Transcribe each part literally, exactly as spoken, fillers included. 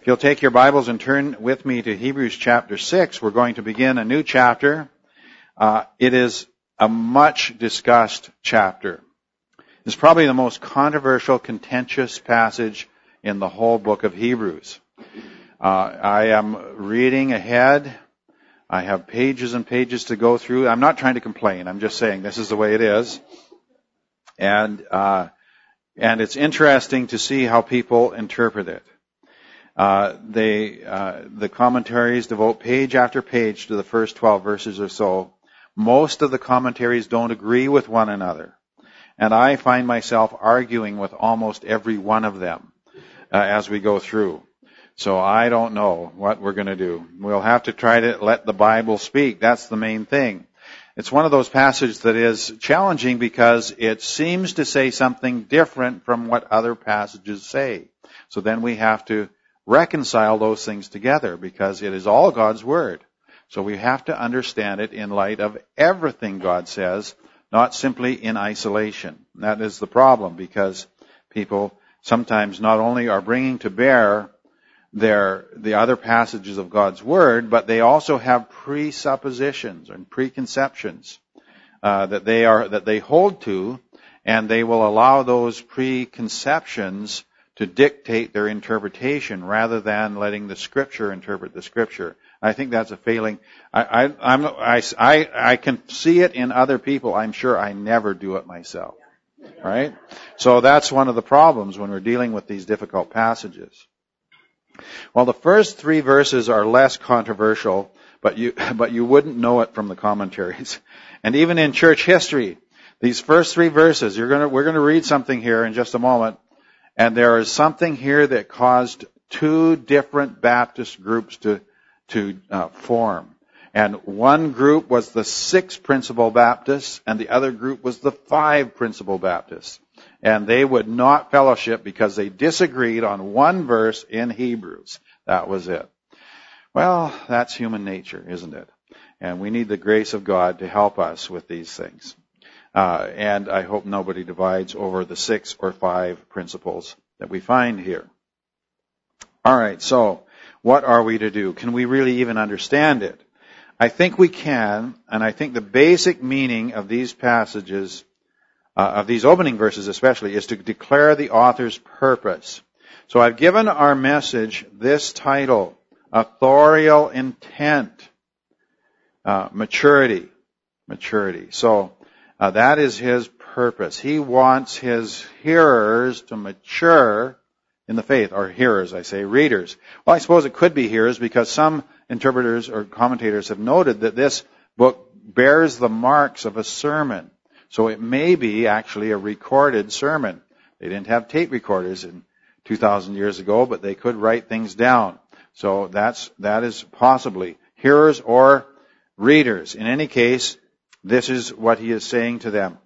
If you'll take your Bibles and turn with me to Hebrews chapter six, we're going to begin a new chapter. Uh, it is a much discussed chapter. It's probably the most controversial, contentious passage in the whole book of Hebrews. Uh, I am reading ahead. I have pages and pages to go through. I'm not trying to complain. I'm just saying this is the way it is. And, uh, and it's interesting to see how people interpret it. Uh, they, uh, the commentaries devote page after page to the first twelve verses or so. Most of the commentaries don't agree with one another. And I find myself arguing with almost every one of them uh, as we go through. So I don't know what we're going to do. We'll have to try to let the Bible speak. That's the main thing. It's one of those passages that is challenging because it seems to say something different from what other passages say. So then we have to reconcile those things together because it is all God's Word. So we have to understand it in light of everything God says, not simply in isolation. That is the problem because people sometimes not only are bringing to bear their the other passages of God's Word, but they also have presuppositions and preconceptions uh, that they are that they hold to, and they will allow those preconceptions to dictate their interpretation rather than letting the Scripture interpret the Scripture. I think that's a failing. I, I, I'm, I, I, I can see it in other people. I'm sure I never do it myself. Right? So that's one of the problems when we're dealing with these difficult passages. Well, the first three verses are less controversial, but you, but you wouldn't know it from the commentaries. And even in church history, these first three verses, you're gonna, we're gonna read something here in just a moment, and there is something here that caused two different Baptist groups to to uh, form. And one group was the six principal Baptists, and the other group was the five principal Baptists. And they would not fellowship because they disagreed on one verse in Hebrews. That was it. Well, that's human nature, isn't it? And we need the grace of God to help us with these things. Uh, and I hope nobody divides over the six or five principles that we find here. All right, so what are we to do? Can we really even understand it? I think we can, and I think the basic meaning of these passages, uh, of these opening verses especially, is to declare the author's purpose. So I've given our message this title, Authorial Intent, uh, Maturity. Maturity. So uh, that is his purpose. He wants his hearers to mature in the faith, or hearers, I say, readers. Well, I suppose it could be hearers because some interpreters or commentators have noted that this book bears the marks of a sermon. So it may be actually a recorded sermon. They didn't have tape recorders in two thousand years ago, but they could write things down. So that's, that is possibly hearers or readers. In any case, this is what he is saying to them.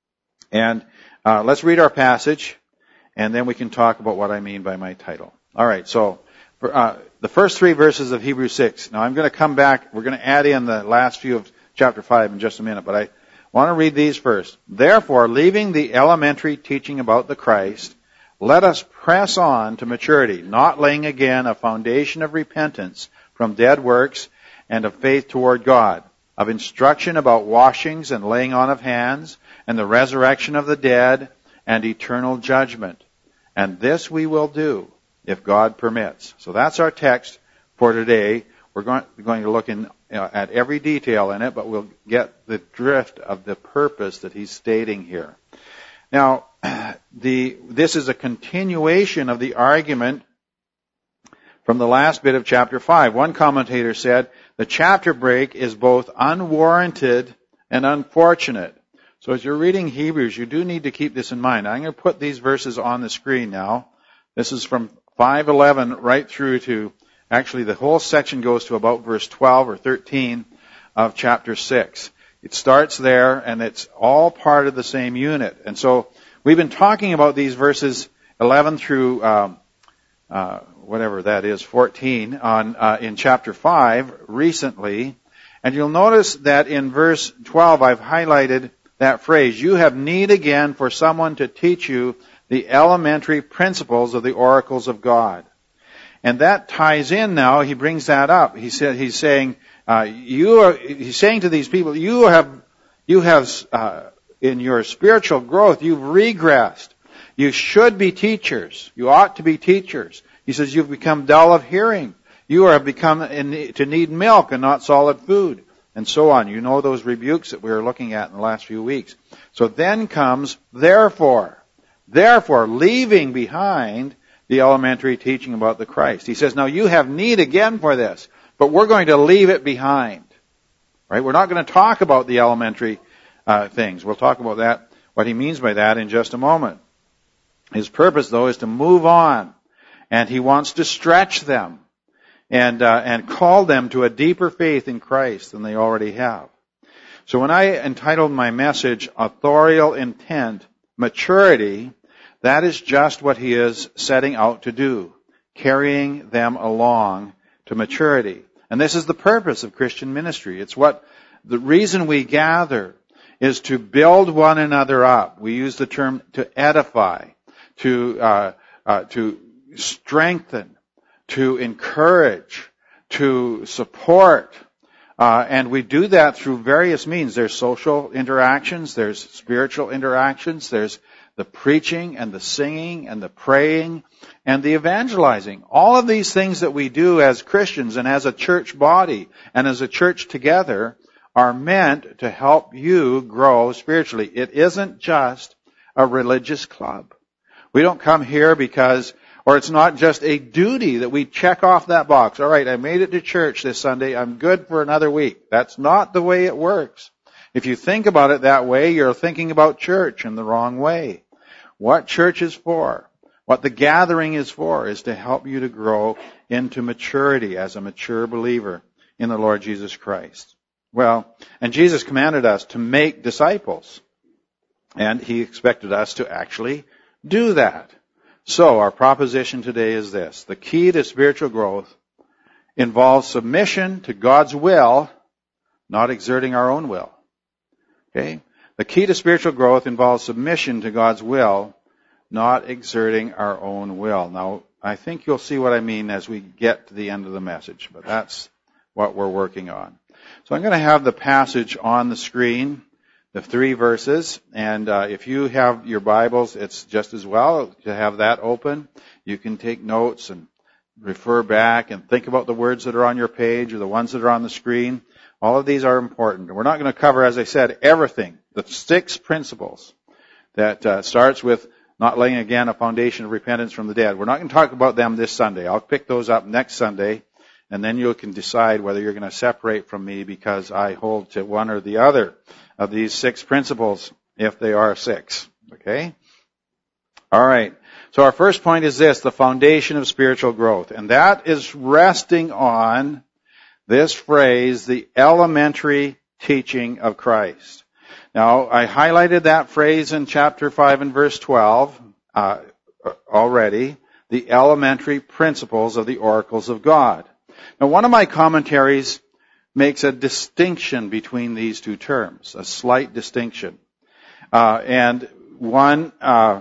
And uh, let's read our passage. And then we can talk about what I mean by my title. All right, so for, uh, the first three verses of Hebrews six. Now I'm going to come back. We're going to add in the last few of chapter five in just a minute, but I want to read these first. Therefore, leaving the elementary teaching about the Christ, let us press on to maturity, not laying again a foundation of repentance from dead works and of faith toward God, of instruction about washings and laying on of hands, and the resurrection of the dead, and eternal judgment. And this we will do, if God permits. So that's our text for today. We're going, going to look in, you know, at every detail in it, but we'll get the drift of the purpose that he's stating here. Now, the, this is a continuation of the argument from the last bit of chapter five. One commentator said, the chapter break is both unwarranted and unfortunate. So as you're reading Hebrews, you do need to keep this in mind. I'm going to put these verses on the screen now. This is from five eleven right through to, actually the whole section goes to about verse twelve or thirteen of chapter six. It starts there, and it's all part of the same unit. And so we've been talking about these verses eleven through um, uh, whatever that is, fourteen, on uh, in chapter five recently. And you'll notice that in verse twelve I've highlighted that phrase, you have need again for someone to teach you the elementary principles of the oracles of God. And that ties in now, he brings that up. He said, he's saying, uh, you are, he's saying to these people, you have, you have, uh, in your spiritual growth, you've regressed. You should be teachers. You ought to be teachers. He says, you've become dull of hearing. You have become in, to need milk and not solid food. And so on. You know those rebukes that we were looking at in the last few weeks. So then comes, therefore. Therefore, leaving behind the elementary teaching about the Christ. He says, now you have need again for this, but we're going to leave it behind. Right? We're not going to talk about the elementary uh, things. We'll talk about that, what he means by that in just a moment. His purpose, though, is to move on, and he wants to stretch them and uh, and call them to a deeper faith in Christ than they already have. So when I entitled my message, Authorial Intent, Maturity, that is just what he is setting out to do, carrying them along to maturity. And this is the purpose of Christian ministry. It's what the reason we gather is to build one another up. We use the term to edify, to uh, uh, to strengthen, to encourage, to support. Uh, and we do that through various means. There's social interactions, there's spiritual interactions, there's the preaching and the singing and the praying and the evangelizing. All of these things that we do as Christians and as a church body and as a church together are meant to help you grow spiritually. It isn't just a religious club. We don't come here because, or it's not just a duty that we check off that box. All right, I made it to church this Sunday. I'm good for another week. That's not the way it works. If you think about it that way, you're thinking about church in the wrong way. What church is for, what the gathering is for, is to help you to grow into maturity as a mature believer in the Lord Jesus Christ. Well, and Jesus commanded us to make disciples, and he expected us to actually do that. So our proposition today is this. The key to spiritual growth involves submission to God's will, not exerting our own will. Okay? The key to spiritual growth involves submission to God's will, not exerting our own will. Now, I think you'll see what I mean as we get to the end of the message, but that's what we're working on. So I'm going to have the passage on the screen, the three verses, and uh, if you have your Bibles, it's just as well to have that open. You can take notes and refer back and think about the words that are on your page or the ones that are on the screen. All of these are important. We're not going to cover, as I said, everything. The six principles that uh, starts with not laying again a foundation of repentance from the dead. We're not going to talk about them this Sunday. I'll pick those up next Sunday, and then you can decide whether you're going to separate from me because I hold to one or the other of these six principles, if they are six. Okay? All right. So our first point is this, the foundation of spiritual growth. And that is resting on this phrase, the elementary teaching of Christ. Now, I highlighted that phrase in chapter five and verse twelve uh, already, the elementary principles of the oracles of God. Now, one of my commentaries makes a distinction between these two terms, a slight distinction. Uh, and one, uh,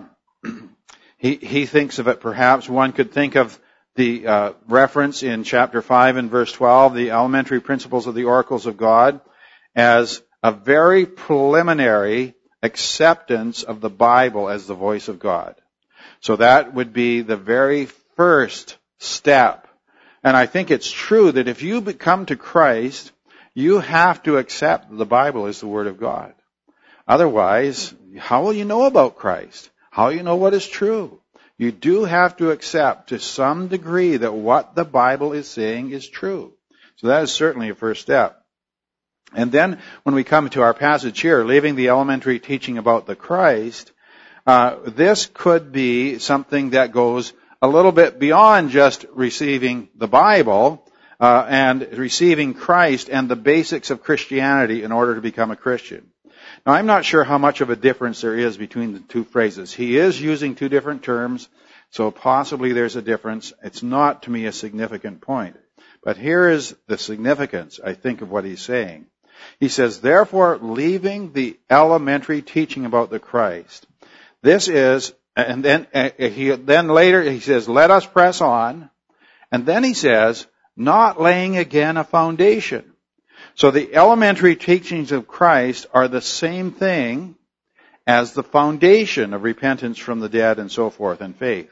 he, he thinks of it perhaps, one could think of the uh, reference in chapter five and verse twelve, the elementary principles of the oracles of God, as a very preliminary acceptance of the Bible as the voice of God. So that would be the very first step. And I think it's true that if you come to Christ, you have to accept the Bible as the Word of God. Otherwise, how will you know about Christ? How will you know what is true? You do have to accept to some degree that what the Bible is saying is true. So that is certainly a first step. And then when we come to our passage here, leaving the elementary teaching about the Christ, uh, this could be something that goes a little bit beyond just receiving the Bible uh, and receiving Christ and the basics of Christianity in order to become a Christian. Now, I'm not sure how much of a difference there is between the two phrases. He is using two different terms, so possibly there's a difference. It's not, to me, a significant point. But here is the significance, I think, of what he's saying. He says, therefore, leaving the elementary teaching about the Christ. This is, and then uh, he then later he says, let us press on And then he says, not laying again a foundation. So the elementary teachings of Christ are the same thing as the foundation of repentance from the dead and so forth and faith.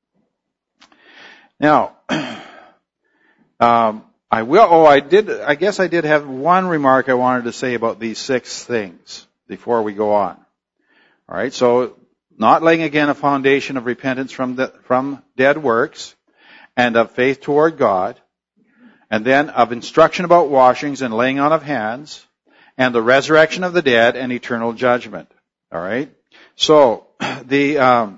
Now, um, I will, oh, I did, I guess I did have one remark I wanted to say about these six things before we go on. All right, so not laying again a foundation of repentance from the, from dead works and of faith toward God, and then of instruction about washings and laying on of hands, and the resurrection of the dead and eternal judgment. All right, so the um,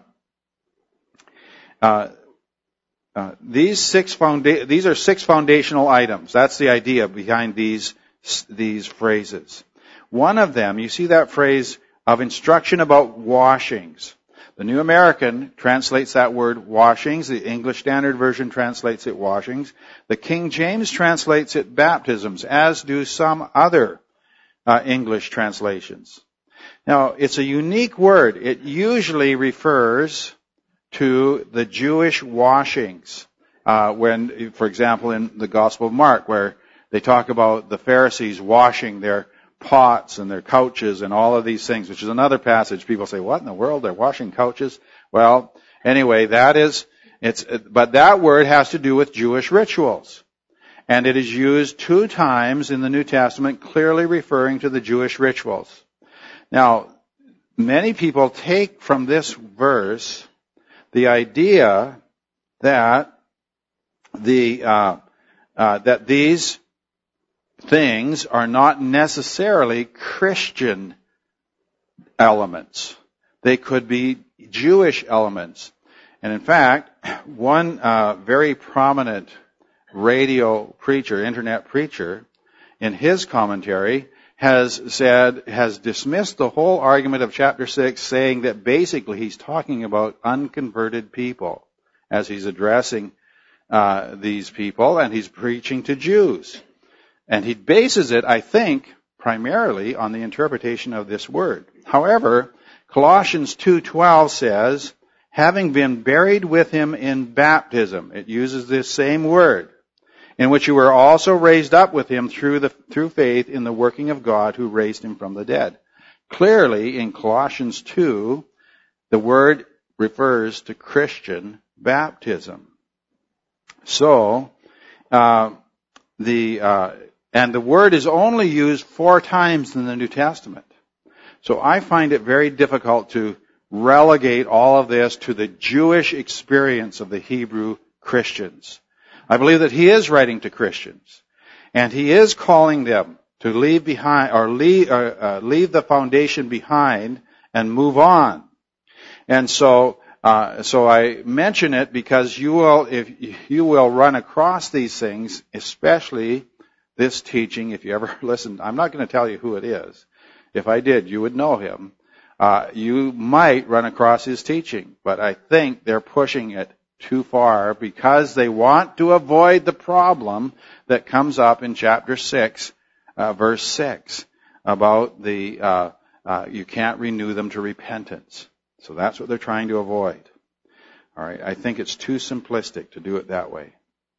uh, uh, these six founda- these are six foundational items. That's the idea behind these these phrases. One of them, you see that phrase of instruction about washings. The New American translates that word washings. The English Standard Version translates it washings. The King James translates it baptisms, as do some other uh, English translations. Now, it's a unique word. It usually refers to the Jewish washings. Uh, when, for example, in the Gospel of Mark, where they talk about the Pharisees washing their pots and their couches and all of these things, which is another passage. People say, what in the world? They're washing couches? Well, anyway, that is, it's, but that word has to do with Jewish rituals. And it is used two times in the New Testament, clearly referring to the Jewish rituals. Now, many people take from this verse the idea that the, uh, uh, that these things are not necessarily Christian elements. They could be Jewish elements. And in fact, one uh, very prominent radio preacher, internet preacher, in his commentary has said, has dismissed the whole argument of chapter six, saying that basically he's talking about unconverted people as he's addressing uh, these people, and he's preaching to Jews. And he bases it, I think, primarily on the interpretation of this word. However, Colossians two twelve says, having been buried with him in baptism, it uses this same word, in which you were also raised up with him through the through faith in the working of God who raised him from the dead. Clearly, in Colossians two, the word refers to Christian baptism. So, uh, the uh, and the word is only used four times in the New Testament. So I find it very difficult to relegate all of this to the Jewish experience of the Hebrew Christians. I believe that he is writing to Christians, and he is calling them to leave behind, or leave, uh, uh, leave the foundation behind and move on. And so, uh, so I mention it because you will, if you will run across these things, especially this teaching, if you ever listen, I'm not going to tell you who it is. If I did, you would know him. Uh, you might run across his teaching, but I think they're pushing it too far because they want to avoid the problem that comes up in chapter six, uh, verse six, about the, uh, uh, you can't renew them to repentance. So that's what they're trying to avoid. All right. I think it's too simplistic to do it that way.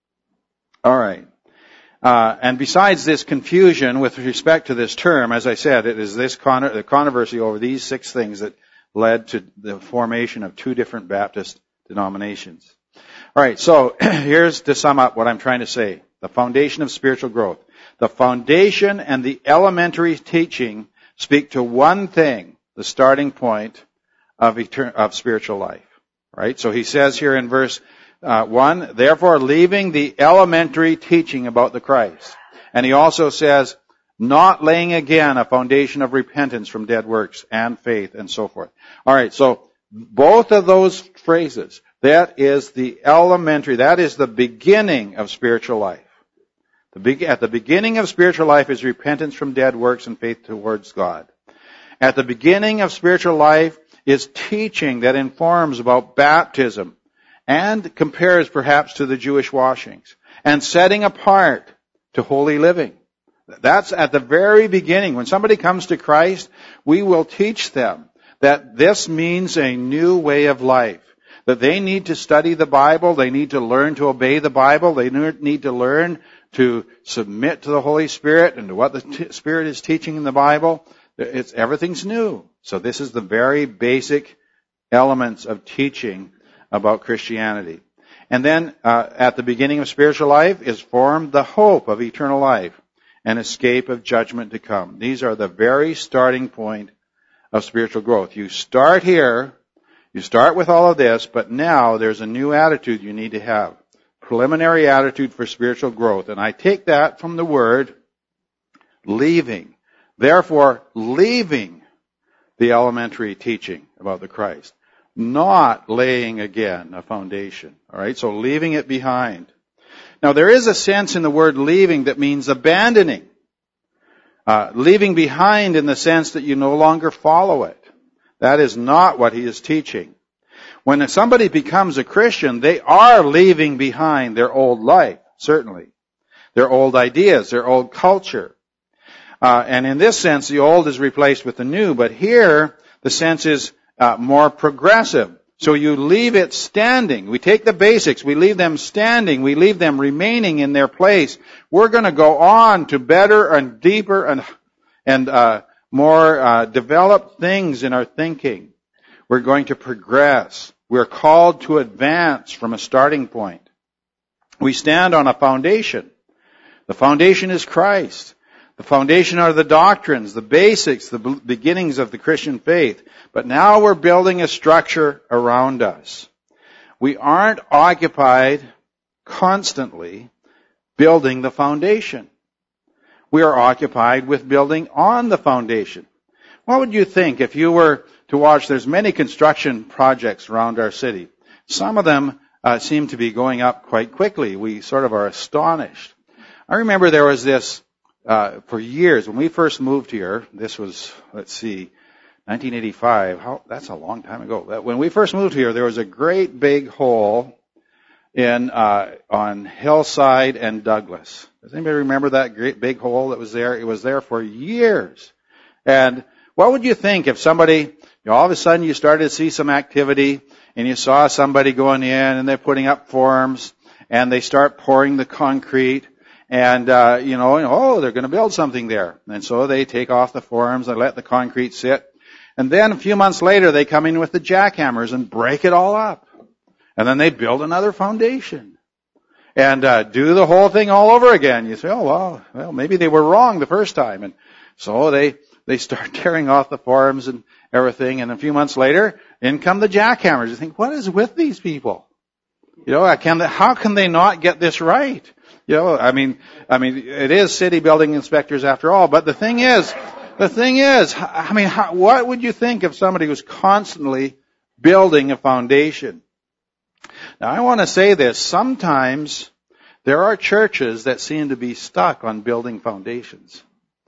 All right. Uh, and besides this confusion with respect to this term, as I said, it is this con- the controversy over these six things that led to the formation of two different Baptist denominations. All right, so here's to sum up what I'm trying to say. The foundation of spiritual growth. The foundation and the elementary teaching speak to one thing, the starting point of etern- of spiritual life. Right? So he says here in verse Uh, one, therefore leaving the elementary teaching about the Christ. And he also says, not laying again a foundation of repentance from dead works and faith and so forth. All right, so both of those phrases, that is the elementary, that is the beginning of spiritual life. The be- at the beginning of spiritual life is repentance from dead works and faith towards God. At the beginning of spiritual life is teaching that informs about baptism, and compares perhaps to the Jewish washings, and setting apart to holy living. That's at the very beginning. When somebody comes to Christ, we will teach them that this means a new way of life, that they need to study the Bible, they need to learn to obey the Bible, they need to learn to submit to the Holy Spirit and to what the t- Spirit is teaching in the Bible. It's, everything's new. So this is the very basic elements of teaching about Christianity. And then uh, at the beginning of spiritual life is formed the hope of eternal life and escape of judgment to come. These are the very starting point of spiritual growth. You start here, you start with all of this, but now there's a new attitude you need to have. Preliminary attitude for spiritual growth. And I take that from the word leaving. Therefore, leaving the elementary teaching about the Christ. Not laying again a foundation. All right, so leaving it behind. Now, there is a sense in the word leaving that means abandoning. Uh, leaving behind in the sense that you no longer follow it. That is not what he is teaching. When somebody becomes a Christian, they are leaving behind their old life, certainly. Their old ideas, their old culture. Uh, and in this sense, the old is replaced with the new. But here, the sense is uh, more progressive. So you leave it standing. We take the basics. We leave them standing. We leave them remaining in their place. We're going to go on to better and deeper and and uh, more uh, developed things in our thinking. We're going to progress. We're called to advance from a starting point. We stand on a foundation. The foundation is Christ. The foundation are the doctrines, the basics, the beginnings of the Christian faith. But now we're building a structure around us. We aren't occupied constantly building the foundation. We are occupied with building on the foundation. What would you think if you were to watch? There's many construction projects around our city. Some of them uh, seem to be going up quite quickly. We sort of are astonished. I remember there was this Uh, for years, when we first moved here, this was, let's see, nineteen eighty-five, how, that's a long time ago. When we first moved here, there was a great big hole in, uh, on Hillside and Douglas. Does anybody remember that great big hole that was there? It was there for years. And what would you think if somebody, you know, all of a sudden you started to see some activity and you saw somebody going in and they're putting up forms and they start pouring the concrete. And, uh, you know, oh, they're going to build something there. And so they take off the forms and let the concrete sit. And then a few months later, they come in with the jackhammers and break it all up. And then they build another foundation. And, uh, do the whole thing all over again. You say, oh, well, well, maybe they were wrong the first time. And so they, they start tearing off the forms and everything. And a few months later, in come the jackhammers. You think, what is with these people? You know, can they, how can they not get this right? You know, I mean, I mean, it is city building inspectors after all. But the thing is, the thing is, I mean, how, what would you think if somebody was constantly building a foundation? Now, I want to say this. Sometimes there are churches that seem to be stuck on building foundations.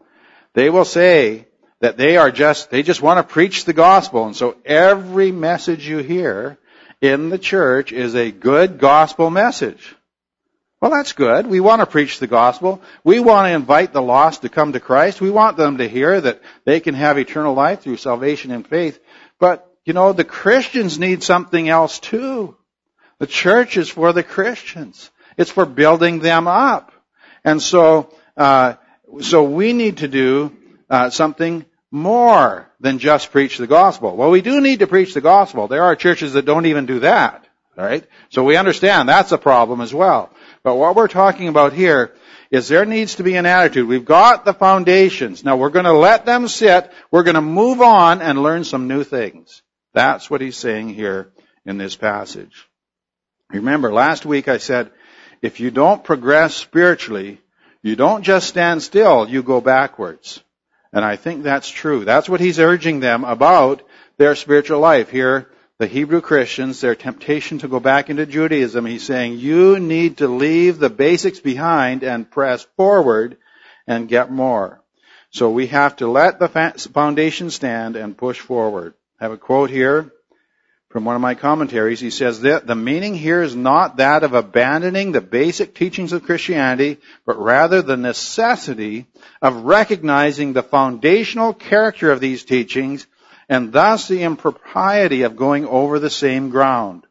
They will say that they are just, they just want to preach the gospel. And so every message you hear in the church is a good gospel message. Well, that's good. We want to preach the gospel. We want to invite the lost to come to Christ. We want them to hear that they can have eternal life through salvation and faith. But, you know, the Christians need something else too. The church is for the Christians. It's for building them up. And so, uh, so we need to do uh, something more than just preach the gospel. Well, we do need to preach the gospel. There are churches that don't even do that. All right? So we understand that's a problem as well. But what we're talking about here is there needs to be an attitude. We've got the foundations. Now we're going to let them sit. We're going to move on and learn some new things. That's what he's saying here in this passage. Remember, last week I said, if you don't progress spiritually, you don't just stand still, you go backwards. And I think that's true. That's what he's urging them about their spiritual life here. The Hebrew Christians, their temptation to go back into Judaism, he's saying, you need to leave the basics behind and press forward and get more. So we have to let the foundation stand and push forward. I have a quote here from one of my commentaries. He says that the meaning here is not that of abandoning the basic teachings of Christianity, but rather the necessity of recognizing the foundational character of these teachings and thus the impropriety of going over the same ground.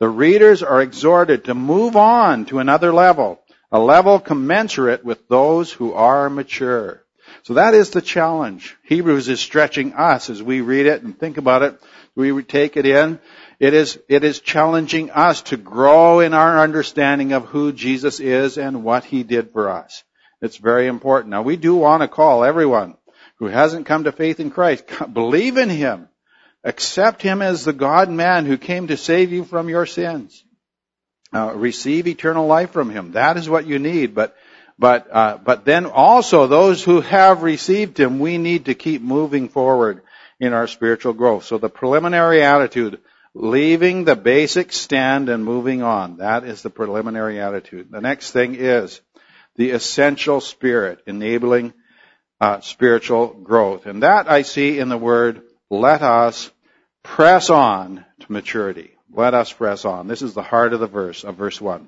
The readers are exhorted to move on to another level, a level commensurate with those who are mature. So that is the challenge. Hebrews is stretching us as we read it and think about it. We take it in. It is, it is challenging us to grow in our understanding of who Jesus is and what He did for us. It's very important. Now, we do want to call everyone who hasn't come to faith in Christ, believe in Him. Accept Him as the God-man who came to save you from your sins. Uh, receive eternal life from Him. That is what you need. But, but, uh, but then also those who have received Him, we need to keep moving forward in our spiritual growth. So the preliminary attitude, leaving the basic stand and moving on. That is the preliminary attitude. The next thing is the essential spirit, enabling uh, spiritual growth. And that I see in the word, let us press on to maturity. Let us press on. This is the heart of the verse, of verse one.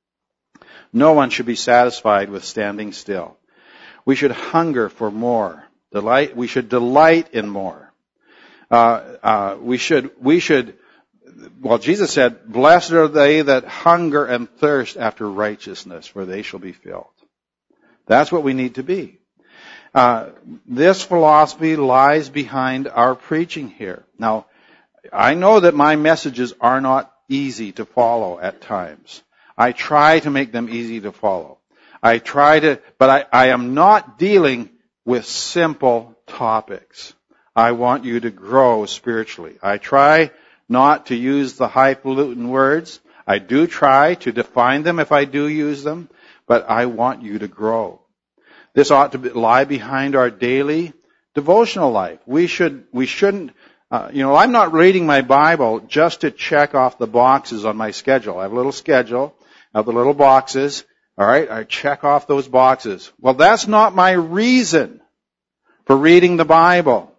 No one should be satisfied with standing still. We should hunger for more. Delight. We should delight in more. Uh, uh, we should, we should, well, Jesus said, blessed are they that hunger and thirst after righteousness, for they shall be filled. That's what we need to be. Uh, this philosophy lies behind our preaching here. Now, I know that my messages are not easy to follow at times. I try to make them easy to follow. I try to, but I, I am not dealing with simple topics. I want you to grow spiritually. I try not to use the highfalutin words. I do try to define them if I do use them, but I want you to grow. This ought to be, lie behind our daily devotional life. We should, we shouldn't, uh, you know, I'm not reading my Bible just to check off the boxes on my schedule. I have a little schedule, I have the little boxes. All right, I check off those boxes. Well, that's not my reason for reading the Bible.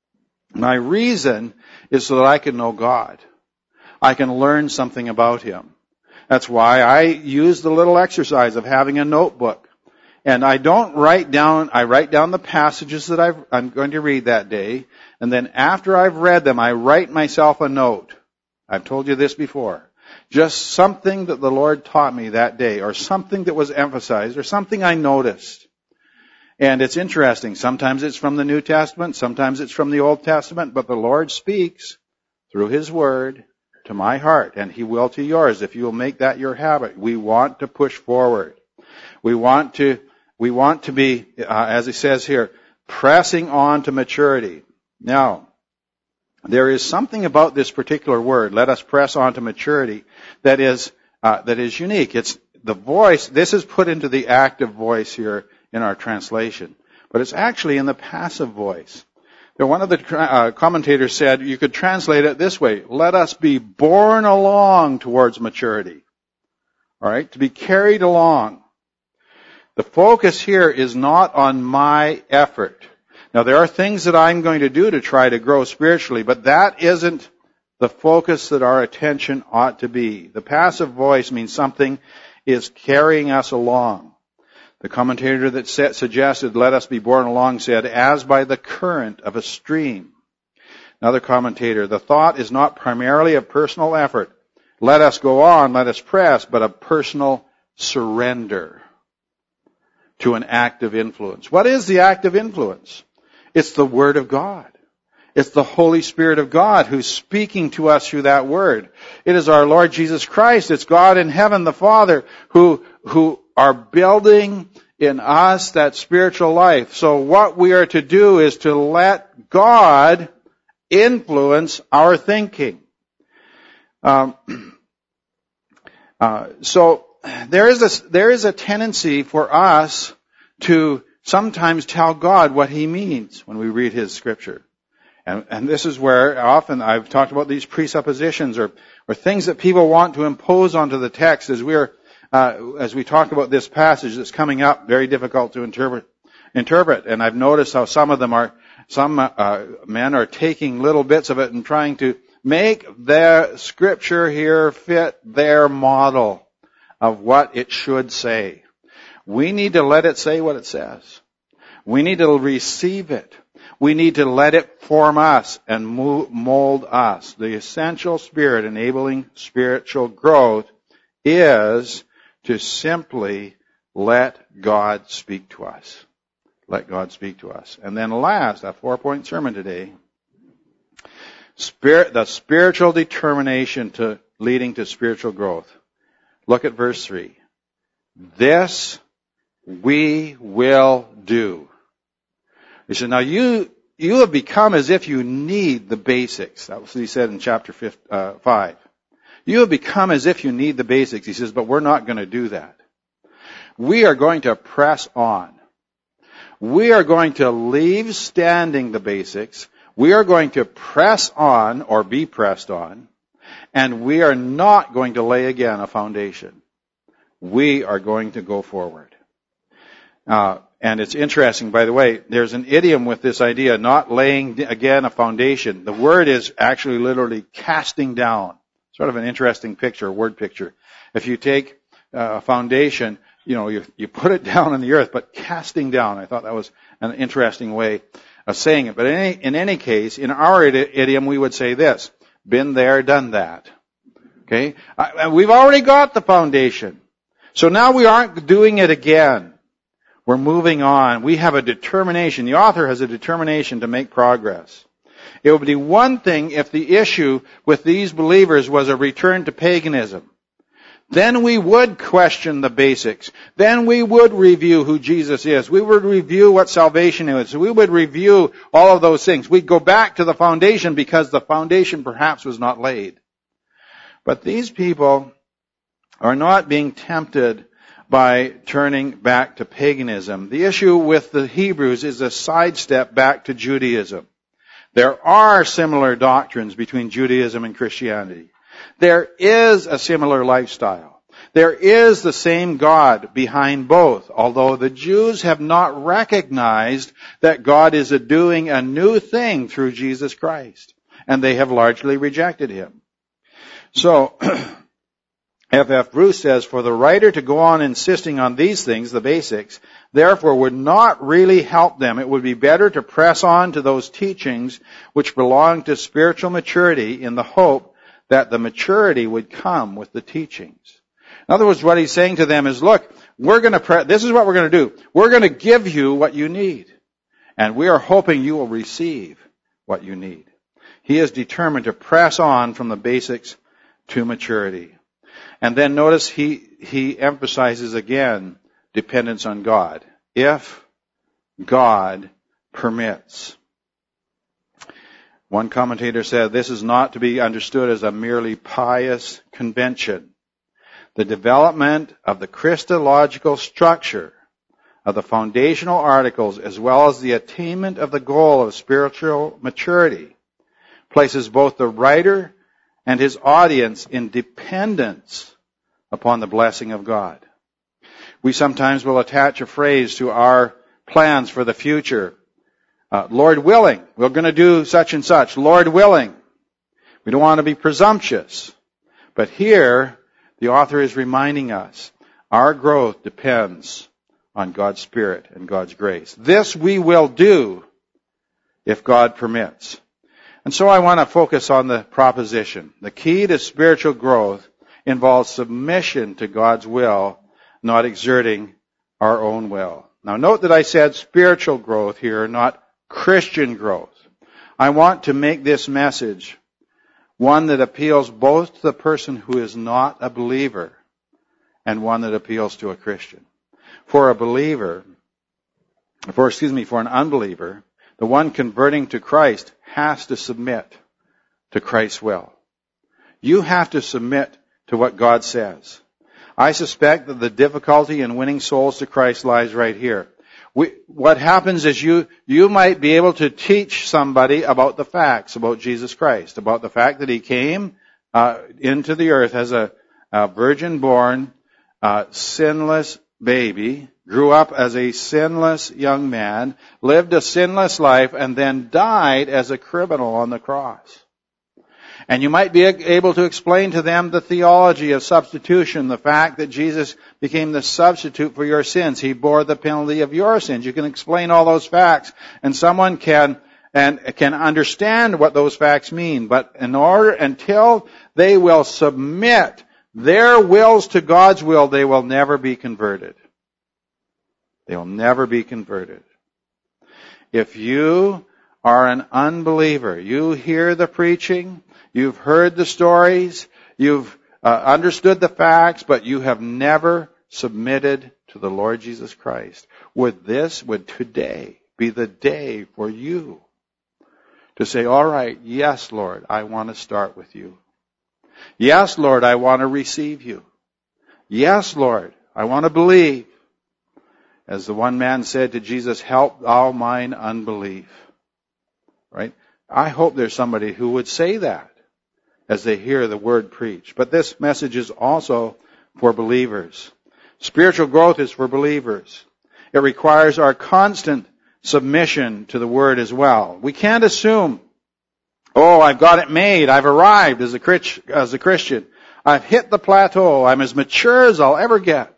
My reason is so that I can know God. I can learn something about Him. That's why I use the little exercise of having a notebook. And I don't write down, I write down the passages that I've, I'm going to read that day. And then after I've read them, I write myself a note. I've told you this before. Just something that the Lord taught me that day, or something that was emphasized, or something I noticed. And it's interesting. Sometimes it's from the New Testament, sometimes it's from the Old Testament, but the Lord speaks through His Word to my heart, and He will to yours if you will make that your habit. We want to push forward. We want to, we want to be, uh, as it says here, pressing on to maturity. Now, there is something about this particular word, let us press on to maturity, that is, uh, that is unique. It's the voice, this is put into the active voice here in our translation, but it's actually in the passive voice. Now, one of the uh, commentators said you could translate it this way, let us be borne along towards maturity. All right, to be carried along. The focus here is not on my effort. Now, there are things that I'm going to do to try to grow spiritually, but that isn't the focus that our attention ought to be. The passive voice means something is carrying us along. The commentator that suggested, let us be borne along, said, as by the current of a stream. Another commentator, the thought is not primarily a personal effort. Let us go on, let us press, but a personal surrender to an active influence. What is the active influence? It's the Word of God. It's the Holy Spirit of God who's speaking to us through that Word. It is our Lord Jesus Christ. It's God in heaven, the Father, who, who are building in us that spiritual life. So what we are to do is to let God influence our thinking. Um, uh, so there is a, there is a tendency for us to sometimes tell God what He means when we read His Scripture. And, and this is where often I've talked about these presuppositions or, or things that people want to impose onto the text as we're, uh, as we talk about this passage that's coming up, very difficult to interpret, interpret. And I've noticed how some of them are, some, uh, men are taking little bits of it and trying to make their Scripture here fit their model of what it should say. We need to let it say what it says. We need to receive it. We need to let it form us and mold us. The essential spirit enabling spiritual growth is to simply let God speak to us. Let God speak to us. And then last, a four-point sermon today, spirit, the spiritual determination to leading to spiritual growth. Look at verse three. This we will do. He said, now you, you have become as if you need the basics. That was what he said in chapter five, uh, five. You have become as if you need the basics. He says, but we're not going to do that. We are going to press on. We are going to leave standing the basics. We are going to press on or be pressed on. And we are not going to lay again a foundation. We are going to go forward. Uh, and it's interesting, by the way, there's an idiom with this idea, not laying again a foundation. The word is actually literally casting down. Sort of an interesting picture, word picture. If you take a foundation, you know, you, you put it down in the earth, but casting down. I thought that was an interesting way of saying it. But in any, in any case, in our idiom, we would say this: been there, done that. Okay? I, we've already got the foundation. So now we aren't doing it again. We're moving on. We have a determination. The author has a determination to make progress. It would be one thing if the issue with these believers was a return to paganism. Then we would question the basics. Then we would review who Jesus is. We would review what salvation is. We would review all of those things. We'd go back to the foundation because the foundation perhaps was not laid. But these people are not being tempted by turning back to paganism. The issue with the Hebrews is a sidestep back to Judaism. There are similar doctrines between Judaism and Christianity. There is a similar lifestyle. There is the same God behind both, although the Jews have not recognized that God is doing a new thing through Jesus Christ, and they have largely rejected him. So, F F Bruce says, for the writer to go on insisting on these things, the basics, therefore would not really help them. It would be better to press on to those teachings which belong to spiritual maturity in the hope that the maturity would come with the teachings. In other words, what he's saying to them is, look, we're going to pre- this is what we're going to do. We're going to give you what you need. And we are hoping you will receive what you need. He is determined to press on from the basics to maturity. And then notice he, he emphasizes again dependence on God. If God permits. One commentator said, this is not to be understood as a merely pious convention. The development of the Christological structure of the foundational articles, as well as the attainment of the goal of spiritual maturity, places both the writer and his audience in dependence upon the blessing of God. We sometimes will attach a phrase to our plans for the future. Uh, Lord willing, we're going to do such and such. Lord willing. We don't want to be presumptuous. But here, the author is reminding us, our growth depends on God's Spirit and God's grace. This we will do if God permits. And so I want to focus on the proposition. The key to spiritual growth involves submission to God's will, not exerting our own will. Now note that I said spiritual growth here, not Christian growth. I want to make this message one that appeals both to the person who is not a believer and one that appeals to a Christian. For a believer, for, excuse me, for an unbeliever, the one converting to Christ has to submit to Christ's will. You have to submit to what God says. I suspect that the difficulty in winning souls to Christ lies right here. We, what happens is you, you might be able to teach somebody about the facts about Jesus Christ, about the fact that he came uh, into the earth as a, a virgin-born, uh, sinless baby, grew up as a sinless young man, lived a sinless life, and then died as a criminal on the cross. And you might be able to explain to them the theology of substitution, the fact that Jesus became the substitute for your sins. He bore the penalty of your sins. You can explain all those facts, and someone can and can understand what those facts mean. But in order, until they will submit their wills to God's will, they will never be converted. They will never be converted. If you are an unbeliever, you hear the preaching, you've heard the stories, you've uh, understood the facts, but you have never submitted to the Lord Jesus Christ, would this, would today be the day for you to say, all right, yes, Lord, I want to start with you. Yes, Lord, I want to receive you. Yes, Lord, I want to believe. As the one man said to Jesus, help thou mine unbelief. Right? I hope there's somebody who would say that as they hear the word preached. But this message is also for believers. Spiritual growth is for believers. It requires our constant submission to the word as well. We can't assume, oh, I've got it made. I've arrived as a as a Christian. I've hit the plateau. I'm as mature as I'll ever get.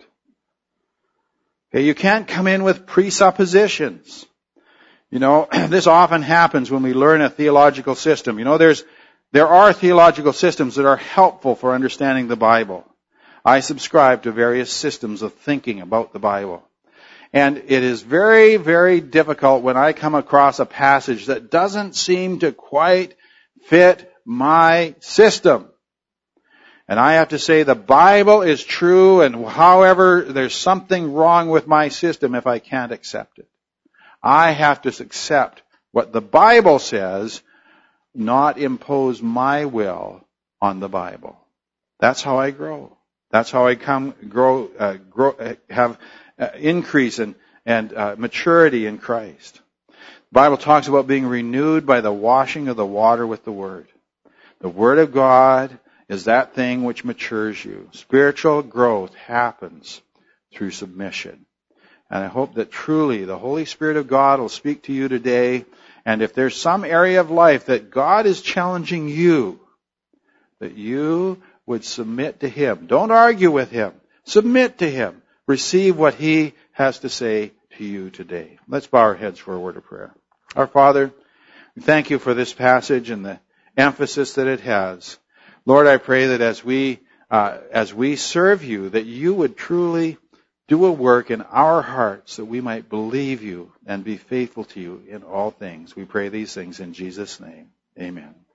Okay, you can't come in with presuppositions. You know, this often happens when we learn a theological system. You know, there's there are theological systems that are helpful for understanding the Bible. I subscribe to various systems of thinking about the Bible. And it is very, very difficult when I come across a passage that doesn't seem to quite fit my system. And I have to say the Bible is true, and however, there's something wrong with my system if I can't accept it. I have to accept what the Bible says, not impose my will on the Bible. That's how I grow. That's how I come grow, uh, grow, uh, have uh, increase and and uh, maturity in Christ. The Bible talks about being renewed by the washing of the water with the Word. The Word of God is that thing which matures you. Spiritual growth happens through submission. And I hope that truly the Holy Spirit of God will speak to you today. And if there's some area of life that God is challenging you, that you would submit to Him. Don't argue with Him. Submit to Him. Receive what He has to say to you today. Let's bow our heads for a word of prayer. Our Father, we thank you for this passage and the emphasis that it has. Lord, I pray that as we uh, as we serve you, that you would truly do a work in our hearts that we might believe you and be faithful to you in all things. We pray these things in Jesus' name. Amen.